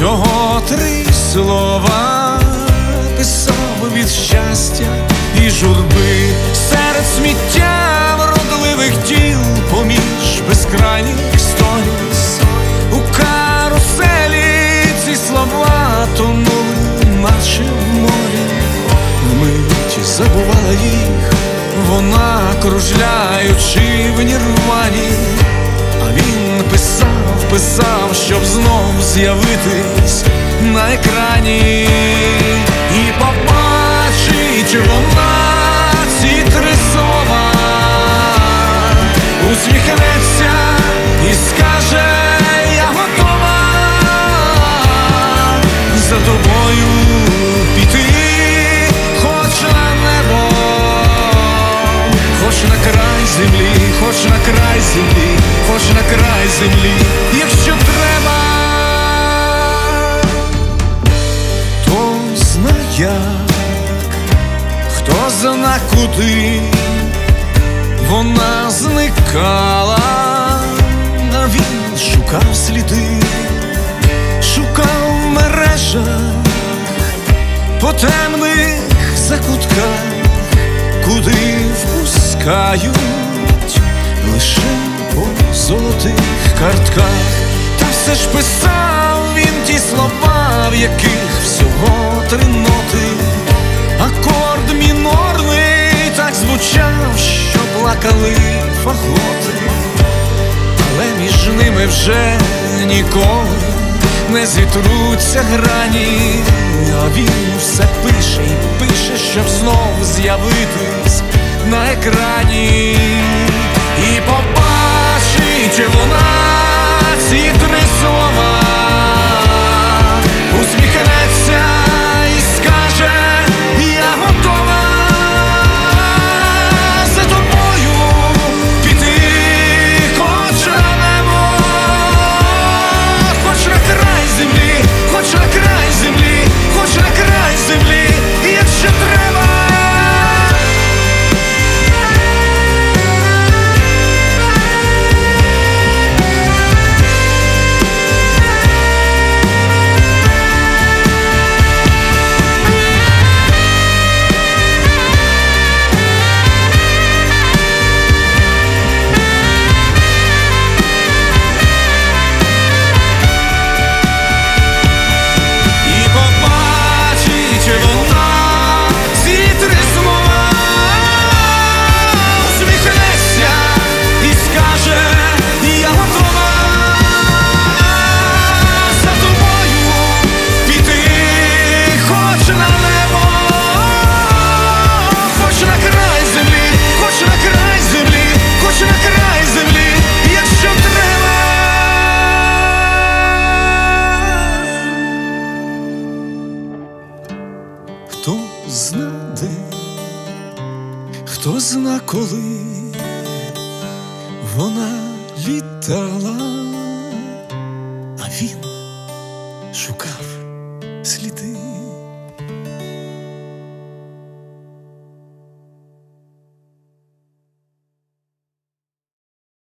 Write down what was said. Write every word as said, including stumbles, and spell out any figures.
Всього три слова писав від щастя і журби, серед сміття вродливих діл, поміж безкрайніх сторіс. У каруселі ці слова тонули, наче в морі. Вмить забувала їх вона, кружляючи в нірвані. А він писав, писав, щоб знов з'явитись на екрані. І побачить вона ці три слова, усміхнеться і скаже: я готова за тобою піти, хоч на небо, хоч на край землі, хоч на край землі, хоч на край землі, якщо треба. Хто зна як, хто зна куди вона зникала, а він шукав сліди, шукав в мережах, по темних закутках, куди впускають лише по золотих картках. Та все ж писав він ті слова, в яких всього три ноти. Акорд мінорний так звучав, що плакали фаготи. Але між ними вже ніколи не зітруться грані. А він все пише і пише, щоб знов з'явитись на екрані. І побачить вона ці три слова, усміхнеться і скаже: я готова за тобою піти, хоч на небо, хоч на край землі, хоч на край землі, хоч на край землі, якщо треба. Хто зна де, хто зна коли вона літала, а він шукав сліди.